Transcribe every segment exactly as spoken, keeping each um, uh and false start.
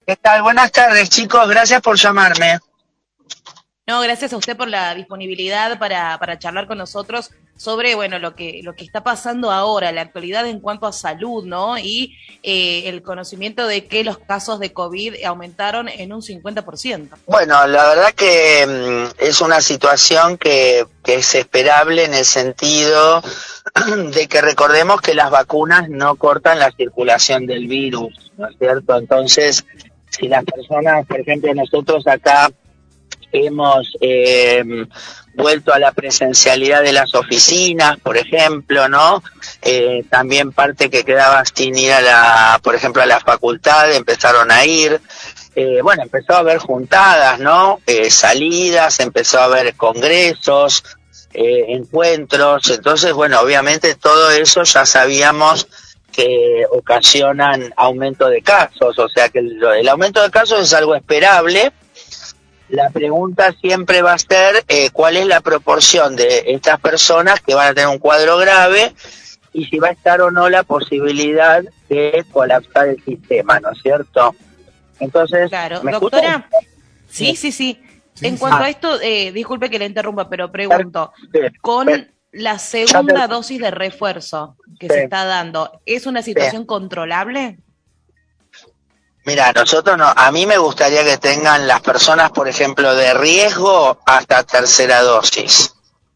¿Qué tal? Buenas tardes, chicos. Gracias por llamarme. No, gracias a usted por la disponibilidad para, para charlar con nosotros sobre, bueno, lo que, lo que está pasando ahora, la actualidad en cuanto a salud, ¿no? Y eh, el conocimiento de que los casos de COVID aumentaron en un cincuenta por ciento. Bueno, la verdad que mm, es una situación que, que es esperable en el sentido de que recordemos que las vacunas no cortan la circulación del virus, ¿no es cierto? Entonces, si las personas, por ejemplo, nosotros acá hemos eh, vuelto a la presencialidad de las oficinas, por ejemplo, ¿no? Eh, también parte que quedaba sin ir a la, por ejemplo, a la facultad, empezaron a ir. Eh, bueno, empezó a haber juntadas, ¿no? Eh, salidas, empezó a haber congresos, eh, encuentros. Entonces, bueno, obviamente todo eso ya sabíamos que ocasionan aumento de casos, o sea que el, el aumento de casos es algo esperable. La pregunta siempre va a ser eh, cuál es la proporción de estas personas que van a tener un cuadro grave y si va a estar o no la posibilidad de colapsar el sistema, ¿no es cierto? Entonces, Claro, ¿me escuchan? doctora, sí, sí, sí. Sí, En sí. cuanto Ah, a esto, eh, disculpe que le interrumpa, pero pregunto, sí, pero con la ya te, segunda dosis de refuerzo que se sí, está dando, ¿es una sí. situación controlable? Mira, nosotros no, a mí me gustaría que tengan las personas, por ejemplo, de riesgo hasta tercera dosis,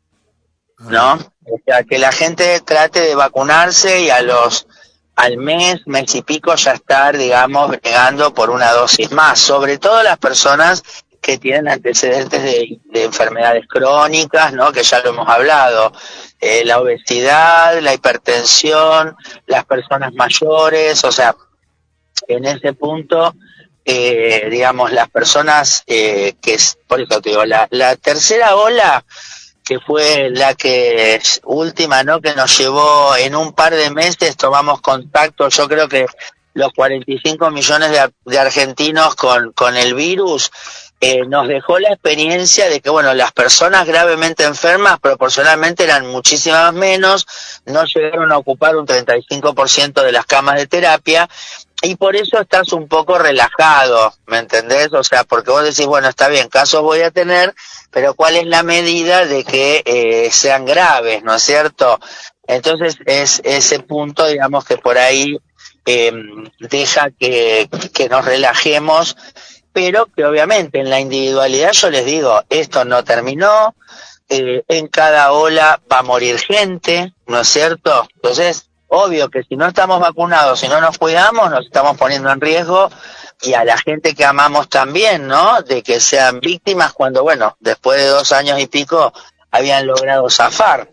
¿no? Ah, O sea, que la gente trate de vacunarse y a los al mes, mes y pico ya estar, digamos, bregando por una dosis más, sobre todo las personas que tienen antecedentes de, de enfermedades crónicas, ¿no? Que ya lo hemos hablado, eh, la obesidad, la hipertensión, las personas mayores, o sea, en ese punto, eh, digamos, las personas eh, que, es- por eso te digo, la, la tercera ola, que fue la que es última, ¿no? Que nos llevó en un par de meses, tomamos contacto, yo creo que los cuarenta y cinco millones de, ar- de argentinos con, con el virus, eh, nos dejó la experiencia de que, bueno, las personas gravemente enfermas proporcionalmente eran muchísimas menos, no llegaron a ocupar un treinta y cinco por ciento de las camas de terapia, y por eso estás un poco relajado, ¿me entendés? O sea, porque vos decís, bueno, está bien, casos voy a tener, pero ¿cuál es la medida de que eh, sean graves, ¿no es cierto? Entonces es ese punto, digamos, que por ahí eh, deja que, que nos relajemos, pero que obviamente en la individualidad yo les digo, esto no terminó, eh, en cada ola va a morir gente, ¿no es cierto? Entonces, obvio que si no estamos vacunados, si no nos cuidamos, nos estamos poniendo en riesgo y a la gente que amamos también, ¿no? De que sean víctimas cuando, bueno, después de dos años y pico habían logrado zafar.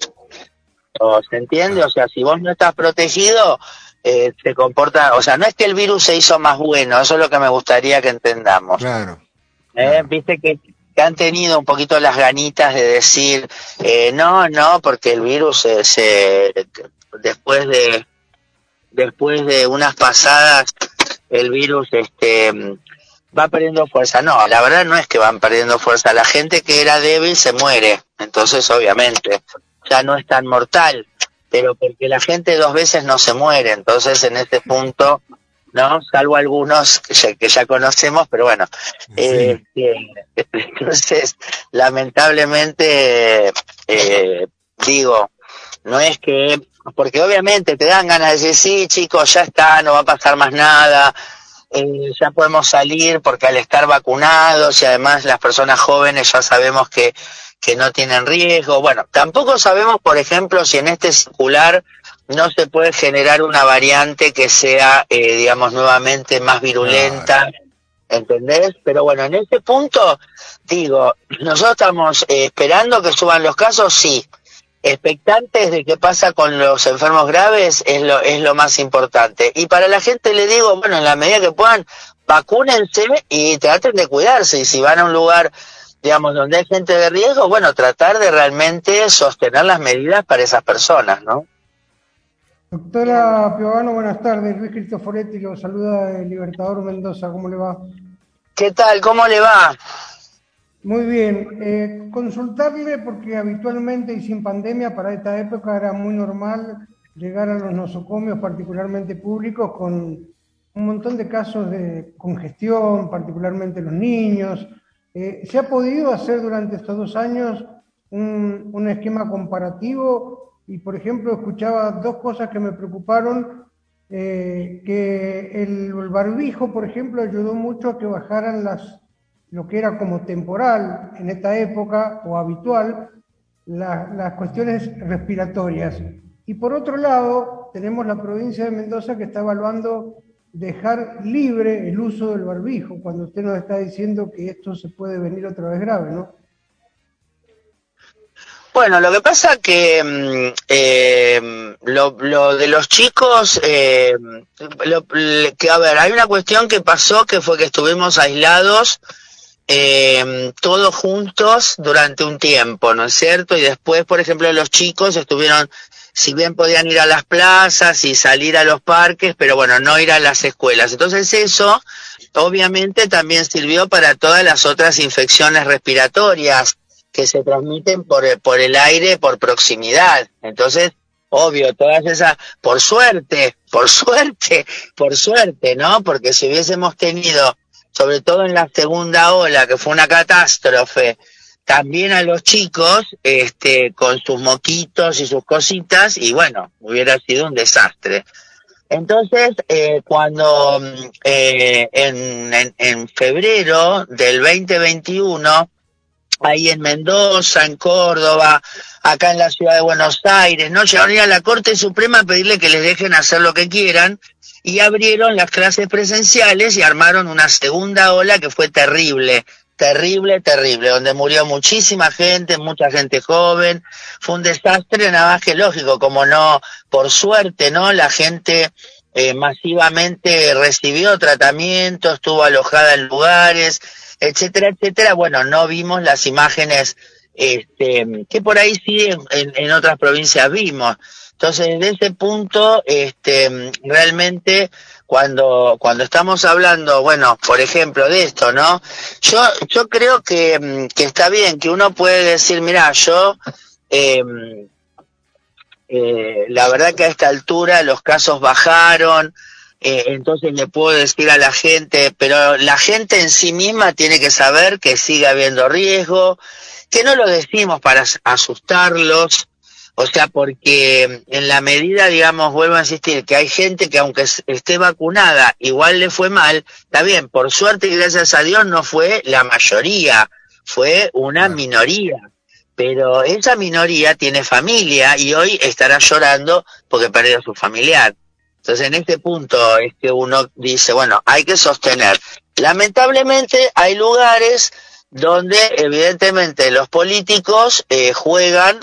¿O ¿Se entiende? O claro, sea, si vos no estás protegido, eh, se comporta, o sea, no es que el virus se hizo más bueno, eso es lo que me gustaría que entendamos. claro, ¿Eh? claro. Viste que, que han tenido un poquito las ganitas de decir, eh, no, no, porque el virus se, se después de después de unas pasadas el virus este va perdiendo fuerza. No, la verdad no es que van perdiendo fuerza. La gente que era débil se muere, entonces obviamente ya no es tan mortal, pero porque la gente dos veces no se muere, entonces en este punto, ¿no? Salvo algunos que ya, que ya conocemos, pero bueno, Sí, eh, eh, entonces lamentablemente eh, digo, no es que, porque obviamente te dan ganas de decir, sí, chicos, ya está, no va a pasar más nada, eh, ya podemos salir porque al estar vacunados y además las personas jóvenes ya sabemos que, que no tienen riesgo. Bueno, tampoco sabemos, por ejemplo, si en este circular no se puede generar una variante que sea, eh, digamos, nuevamente más claro. virulenta, ¿entendés? Pero bueno, en este punto, digo, nosotros estamos eh, esperando que suban los casos, sí. Expectantes de qué pasa con los enfermos graves es lo es lo más importante. Y para la gente le digo, bueno, en la medida que puedan, vacúnense y traten de cuidarse. Y si van a un lugar, digamos, donde hay gente de riesgo, bueno, tratar de realmente sostener las medidas para esas personas, ¿no? Bien. Doctora Piovano, buenas tardes. Luis Cristoforetti lo saluda el Libertador Mendoza. ¿Cómo le va? ¿Qué tal? ¿Cómo le va? Muy bien. Eh, consultarle porque habitualmente y sin pandemia para esta época era muy normal llegar a los nosocomios, particularmente públicos, con un montón de casos de congestión, particularmente los niños. Eh, ¿Se ha podido hacer durante estos dos años un, un esquema comparativo? Y, por ejemplo, escuchaba dos cosas que me preocuparon, eh, que el, el barbijo, por ejemplo, ayudó mucho a que bajaran las, lo que era como temporal en esta época, o habitual, la, las cuestiones respiratorias. Y por otro lado, tenemos la provincia de Mendoza que está evaluando dejar libre el uso del barbijo, cuando usted nos está diciendo que esto se puede venir otra vez grave, ¿no? Bueno, lo que pasa que eh, lo, lo de los chicos, eh, lo, que a ver, hay una cuestión que pasó, que fue que estuvimos aislados eh, todos juntos durante un tiempo, ¿no es cierto? Y después, por ejemplo, los chicos estuvieron, si bien podían ir a las plazas y salir a los parques, pero bueno, no ir a las escuelas. Entonces eso, obviamente, también sirvió para todas las otras infecciones respiratorias que se transmiten por el, por el aire, por proximidad. Entonces, obvio, todas esas, por suerte, por suerte, por suerte, ¿no? Porque si hubiésemos tenido, sobre todo en la segunda ola, que fue una catástrofe, también a los chicos, este, con sus moquitos y sus cositas, y bueno, hubiera sido un desastre. Entonces, eh, cuando eh, en, en, en febrero del veinte veintiuno, ahí en Mendoza, en Córdoba, acá en la ciudad de Buenos Aires, ¿no? Llegaron a ir a la Corte Suprema a pedirle que les dejen hacer lo que quieran, y abrieron las clases presenciales y armaron una segunda ola que fue terrible, terrible, terrible, donde murió muchísima gente, mucha gente joven. Fue un desastre, nada más que lógico, como no, por suerte, ¿no? La gente eh, masivamente recibió tratamiento, estuvo alojada en lugares, etcétera, etcétera. Bueno, no vimos las imágenes este, que por ahí sí en, en, en otras provincias vimos. Entonces, desde ese punto, este, realmente, cuando cuando estamos hablando, bueno, por ejemplo, de esto, ¿no? Yo yo creo que, que está bien, que uno puede decir, mira, yo, eh, eh, la verdad que a esta altura los casos bajaron, eh, entonces le puedo decir a la gente, pero la gente en sí misma tiene que saber que sigue habiendo riesgo, que no lo decimos para asustarlos. O sea, porque en la medida, digamos, vuelvo a insistir, que hay gente que aunque esté vacunada, igual le fue mal, está bien, por suerte y gracias a Dios no fue la mayoría, fue una minoría. Pero esa minoría tiene familia y hoy estará llorando porque perdió a su familiar. Entonces, en este punto es que uno dice, bueno, hay que sostener. Lamentablemente hay lugares donde evidentemente los políticos eh, juegan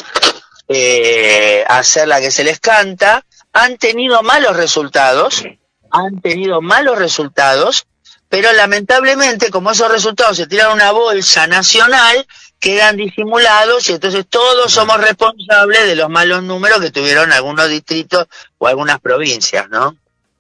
Eh, hacer la que se les canta, han tenido malos resultados, han tenido malos resultados, pero lamentablemente como esos resultados se tiran a una bolsa nacional, quedan disimulados y entonces todos somos responsables de los malos números que tuvieron algunos distritos o algunas provincias, ¿no?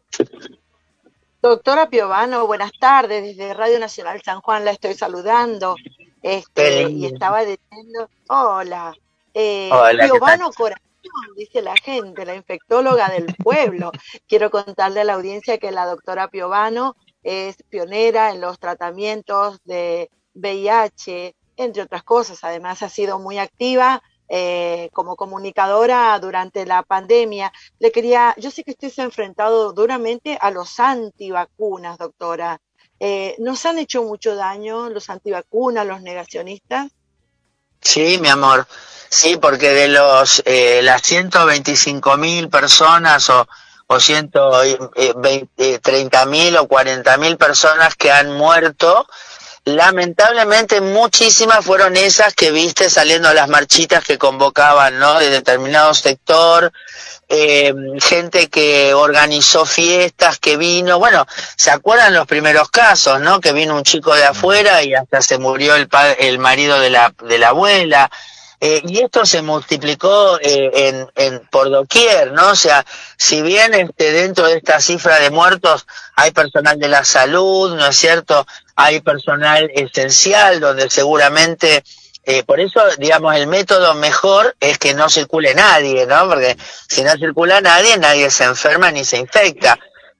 Doctora Piovano, buenas tardes, desde Radio Nacional San Juan la estoy saludando, este, y estaba diciendo, hola, Eh, Hola, Piovano Corazón, dice la gente, la infectóloga del pueblo. Quiero contarle a la audiencia que la doctora Piovano es pionera en los tratamientos de V I H, entre otras cosas. Además ha sido muy activa eh, como comunicadora durante la pandemia. Le quería, yo sé que usted se ha enfrentado duramente a los antivacunas, doctora. Eh, ¿Nos han hecho mucho daño los antivacunas, los negacionistas? Sí, mi amor. Sí, porque de los eh, las ciento veinticinco mil personas o, o ciento treinta mil o cuarenta mil personas que han muerto, lamentablemente muchísimas fueron esas que viste saliendo a las marchitas que convocaban, ¿no? De determinado sector, eh, gente que organizó fiestas, que vino, bueno, ¿se acuerdan los primeros casos, no? Que vino un chico de afuera y hasta se murió el pa- el marido de la de la abuela. Eh, y esto se multiplicó eh, en, en por doquier, ¿no? O sea, si bien este, dentro de esta cifra de muertos hay personal de la salud, ¿no es cierto? Hay personal esencial donde seguramente, eh, por eso, digamos, el método mejor es que no circule nadie, ¿no? Porque si no circula nadie, nadie se enferma ni se infecta.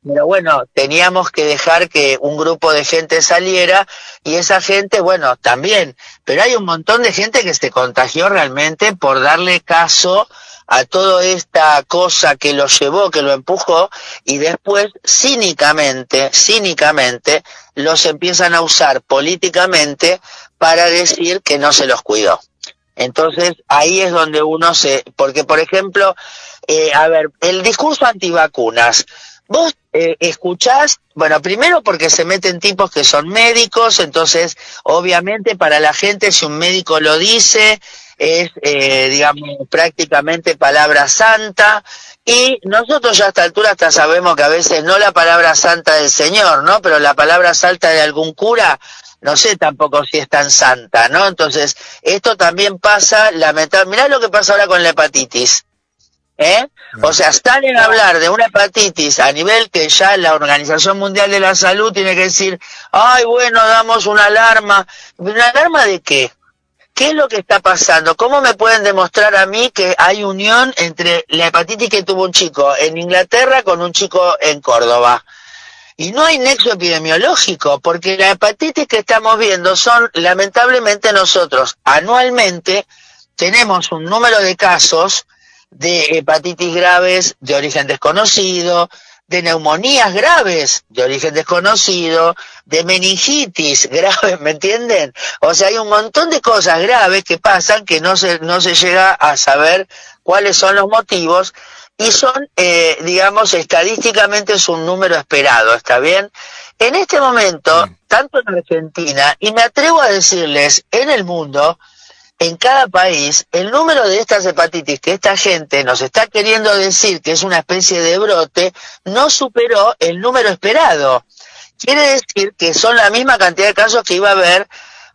Pero bueno, teníamos que dejar que un grupo de gente saliera y esa gente, bueno, también. Pero hay un montón de gente que se contagió realmente por darle caso a toda esta cosa que lo llevó, que lo empujó, y después cínicamente, cínicamente, los empiezan a usar políticamente para decir que no se los cuidó. Entonces, ahí es donde uno se... Porque, por ejemplo, eh, a ver, el discurso antivacunas, vos eh, escuchás, bueno, primero porque se meten tipos que son médicos, entonces, obviamente, para la gente, si un médico lo dice, es, eh, digamos, prácticamente palabra santa, y nosotros ya a esta altura hasta sabemos que a veces no la palabra santa del Señor, ¿no? Pero la palabra santa de algún cura, no sé tampoco si es tan santa, ¿no? Entonces, esto también pasa, lamentablemente, mirá lo que pasa ahora con la hepatitis, ¿eh? O sea, salen a hablar de una hepatitis a nivel que ya la Organización Mundial de la Salud tiene que decir, ay, bueno, damos una alarma. ¿Una alarma de qué? ¿Qué es lo que está pasando? ¿Cómo me pueden demostrar a mí que hay unión entre la hepatitis que tuvo un chico en Inglaterra con un chico en Córdoba? Y no hay nexo epidemiológico, porque la hepatitis que estamos viendo son, lamentablemente nosotros, anualmente tenemos un número de casos de hepatitis graves de origen desconocido, de neumonías graves de origen desconocido, de meningitis graves, ¿me entienden? O sea, hay un montón de cosas graves que pasan que no se, no se llega a saber cuáles son los motivos, y son, eh, digamos, estadísticamente es un número esperado, ¿está bien? En este momento, tanto en Argentina, y me atrevo a decirles, en el mundo, en cada país, el número de estas hepatitis que esta gente nos está queriendo decir que es una especie de brote, no superó el número esperado. Quiere decir que son la misma cantidad de casos que iba a haber,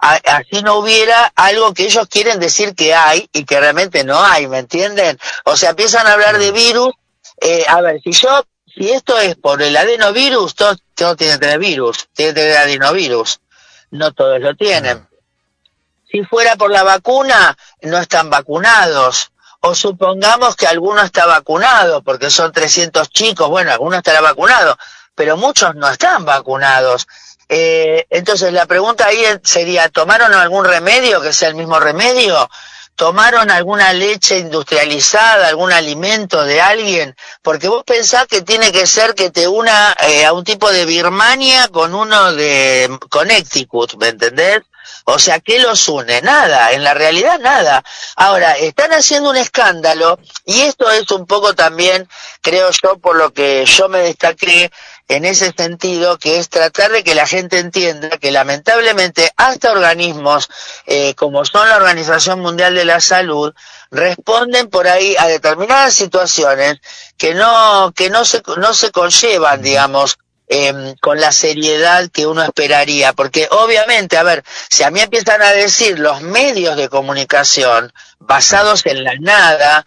así no hubiera algo que ellos quieren decir que hay y que realmente no hay, ¿me entienden? O sea, empiezan a hablar de virus, eh, a ver, si yo, si esto es por el adenovirus, todos, todos tienen que tener virus, tienen que tener adenovirus, no todos lo tienen. Si fuera por la vacuna, no están vacunados. O supongamos que alguno está vacunado, porque son trescientos chicos, bueno, alguno estará vacunado, pero muchos no están vacunados. Eh, entonces la pregunta ahí sería, ¿tomaron algún remedio que sea el mismo remedio? ¿Tomaron alguna leche industrializada, algún alimento de alguien? Porque vos pensás que tiene que ser que te una eh, a un tipo de Birmania con uno de Connecticut, ¿me entendés? O sea, ¿qué los une? Nada, en la realidad nada. Ahora, están haciendo un escándalo, y esto es un poco también, creo yo, por lo que yo me destaqué en ese sentido, que es tratar de que la gente entienda que lamentablemente hasta organismos eh, como son la Organización Mundial de la Salud responden por ahí a determinadas situaciones que no, que no se, no se conllevan, digamos, Eh, con la seriedad que uno esperaría, porque obviamente, a ver, si a mí empiezan a decir los medios de comunicación basados en la nada,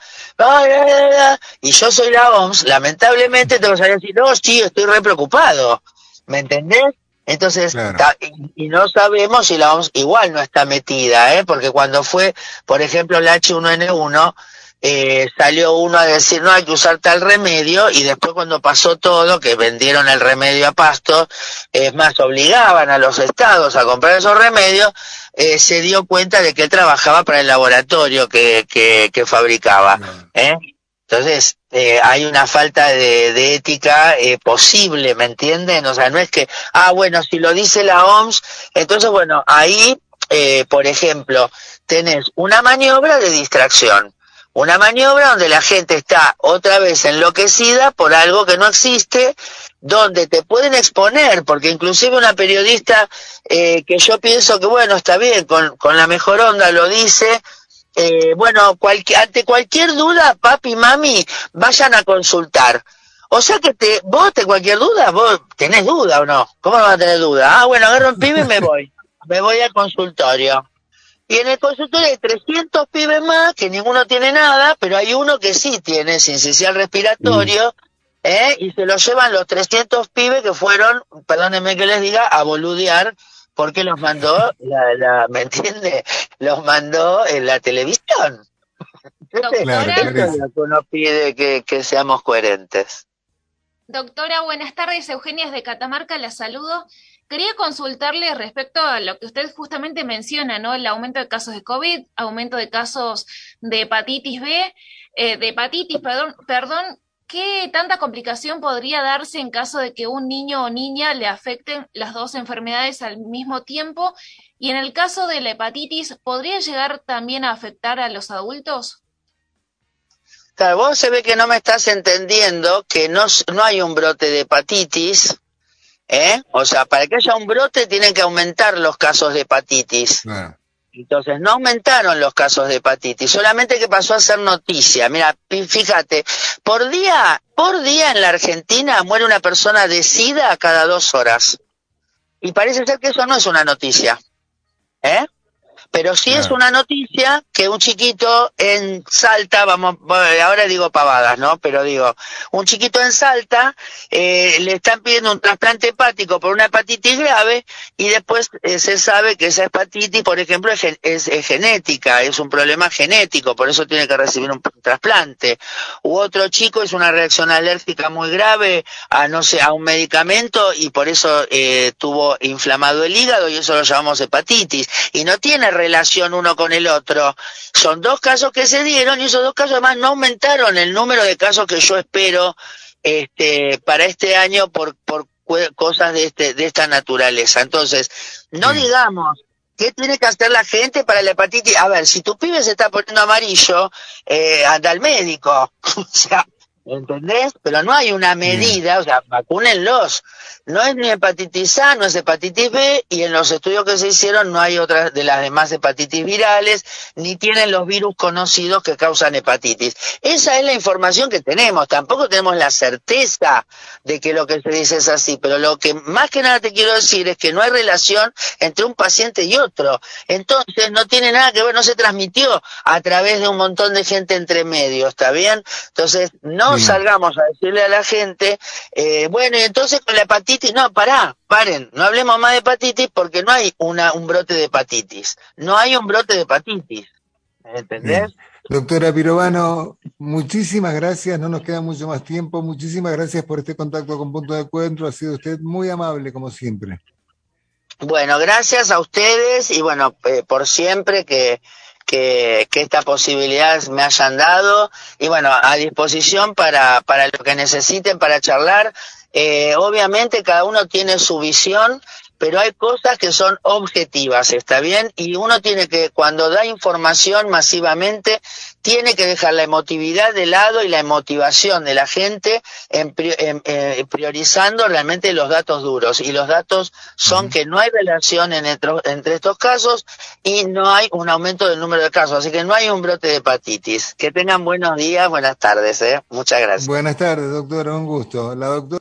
y yo soy la O M S, lamentablemente te vas a decir, no, sí, estoy re preocupado, ¿me entendés? Entonces, Claro. ta, y, y no sabemos si la O M S igual no está metida, ¿eh? Porque cuando fue, por ejemplo, el H uno N uno, Eh, salió uno a decir no hay que usar tal remedio, y después cuando pasó todo, que vendieron el remedio a pasto, es más, obligaban a los estados a comprar esos remedios, eh, se dio cuenta de que él trabajaba para el laboratorio que, que, que fabricaba, ¿eh? Entonces, eh, hay una falta de, de ética eh, posible, ¿me entienden? O sea, no es que, ah, bueno, si lo dice la O M S, entonces, bueno, ahí, eh, por ejemplo, tenés una maniobra de distracción. Una maniobra donde la gente está otra vez enloquecida por algo que no existe, donde te pueden exponer, porque inclusive una periodista eh, que yo pienso que, bueno, está bien, con, con la mejor onda lo dice, eh, bueno, cualquier, ante cualquier duda, papi, mami, vayan a consultar. O sea que te, vos, de cualquier duda, vos tenés duda o no. ¿Cómo no vas a tener duda? Ah, bueno, agarro un pibe y me voy. Me voy al consultorio. Y en el consultorio hay trescientos pibes más, que ninguno tiene nada, pero hay uno que sí tiene sincicial respiratorio, mm. ¿eh? Y se lo llevan los trescientos pibes que fueron, perdónenme que les diga, a boludear, porque los mandó, la, la, ¿me entiende? Los mandó en la televisión. Doctora, Eso es lo que uno pide, que, que seamos coherentes. Doctora, buenas tardes. Eugenia de Catamarca, la saludo. Quería consultarle respecto a lo que usted justamente menciona, ¿no? El aumento de casos de COVID, aumento de casos de hepatitis B, eh, de hepatitis, perdón, perdón, ¿qué tanta complicación podría darse en caso de que un niño o niña le afecten las dos enfermedades al mismo tiempo? Y en el caso de la hepatitis, ¿podría llegar también a afectar a los adultos? Claro, vos se ve que no me estás entendiendo que no, no hay un brote de hepatitis, ¿eh? O sea, para que haya un brote tienen que aumentar los casos de hepatitis. Claro. Entonces, no aumentaron los casos de hepatitis, solamente que pasó a ser noticia. Mira, fíjate, por día, por día en la Argentina muere una persona de SIDA cada dos horas. Y parece ser que eso no es una noticia, ¿eh? Pero sí es una noticia que un chiquito en Salta, vamos, ahora digo pavadas, ¿no? Pero digo, un chiquito en Salta eh, le están pidiendo un trasplante hepático por una hepatitis grave y después eh, se sabe que esa hepatitis, por ejemplo, es, es, es genética, es un problema genético, por eso tiene que recibir un trasplante. U otro chico es una reacción alérgica muy grave a, no sé, a un medicamento y por eso eh, tuvo inflamado el hígado y eso lo llamamos hepatitis. Y no tiene relación uno con el otro. Son dos casos que se dieron y esos dos casos además no aumentaron el número de casos que yo espero este para este año por por cosas de este de esta naturaleza. Entonces, no sí. digamos ¿qué tiene que hacer la gente para la hepatitis? A ver, si tu pibe se está poniendo amarillo, eh, anda al médico. O sea, ¿entendés? Pero no hay una medida, o sea, vacúnenlos. No es ni hepatitis A, no es hepatitis B, y en los estudios que se hicieron no hay otras de las demás hepatitis virales, ni tienen los virus conocidos que causan hepatitis. Esa es la información que tenemos, tampoco tenemos la certeza de que lo que se dice es así, pero lo que más que nada te quiero decir es que no hay relación entre un paciente y otro. Entonces no tiene nada que ver, no se transmitió a través de un montón de gente entre medio, ¿está bien? Entonces no sí. salgamos a decirle a la gente, eh, bueno, y entonces con la hepatitis, no, pará, paren, no hablemos más de hepatitis porque no hay una un brote de hepatitis, no hay un brote de hepatitis, ¿entendés? Bien. Doctora Pirovano, muchísimas gracias, no nos queda mucho más tiempo, muchísimas gracias por este contacto con Punto de Encuentro, ha sido usted muy amable como siempre. Bueno, gracias a ustedes y bueno, eh, por siempre que Que, que esta posibilidad me hayan dado y bueno, a disposición para, para lo que necesiten, para charlar. Eh, obviamente cada uno tiene su visión, pero hay cosas que son objetivas, ¿está bien? Y uno tiene que, cuando da información masivamente, tiene que dejar la emotividad de lado y la motivación de la gente en, en, en, priorizando realmente los datos duros. Y los datos son uh-huh. que no hay relación en entre, entre estos casos y no hay un aumento del número de casos. Así que no hay un brote de hepatitis. Que tengan buenos días, buenas tardes, ¿eh? Muchas gracias. Buenas tardes, doctora, un gusto. La doctora